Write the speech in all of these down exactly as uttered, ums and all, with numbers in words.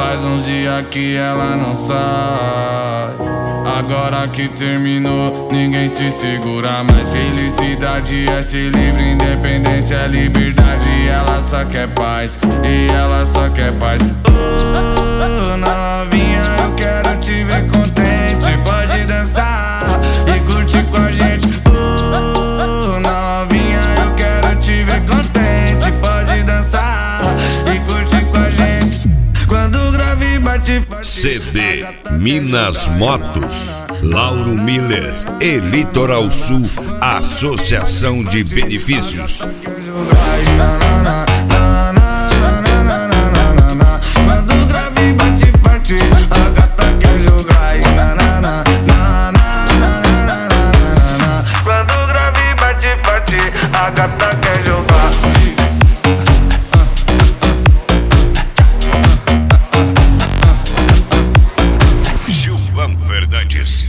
Faz uns dias que ela não sai. Agora que terminou, ninguém te segura mais. Felicidade é ser livre, independência é liberdade. Ela só quer paz, e ela só quer paz. Oh, novinha, eu quero te ver contente. Pode dançar e curtir com a gente. Oh, novinha, eu quero te ver contente. Pode dançar e curtir com a gente. Quando o grave bate forte. C D Minas Motos, Lauro Miller e Litoral Sul, Associação de Benefícios. Quando o grave bate forte, a gata quer jogar. Quando o grave bate forte, a gata quer jogar. Gilvan Fernandes.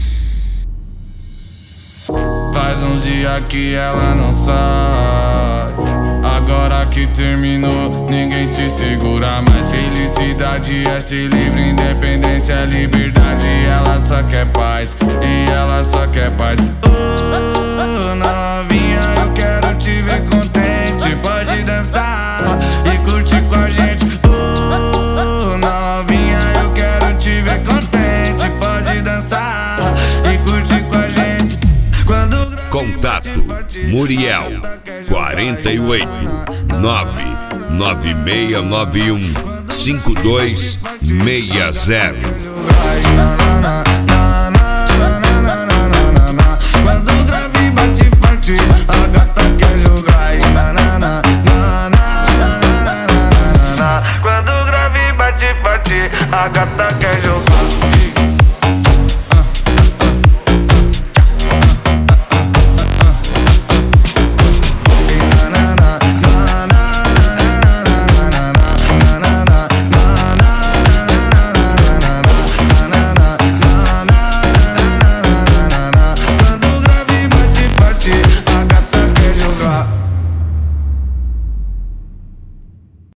Faz uns dias que ela não sai. Agora que terminou, ninguém te segura mais. Felicidade é ser livre, independência é liberdade. Ela só quer paz, e ela só quer paz. Oh, novinha, eu quero te ver contente. Pode dançar e curtir com a gente. Oh, novinha, eu quero te ver contente. Pode dançar e curtir com a gente. Quando Contato Muriel quarenta e oito, nove nove seis nove um, cinco dois seis zero. Quando o grave bate forte, a gata quer jogar. Quando o grave bate forte, a gata quer jogar.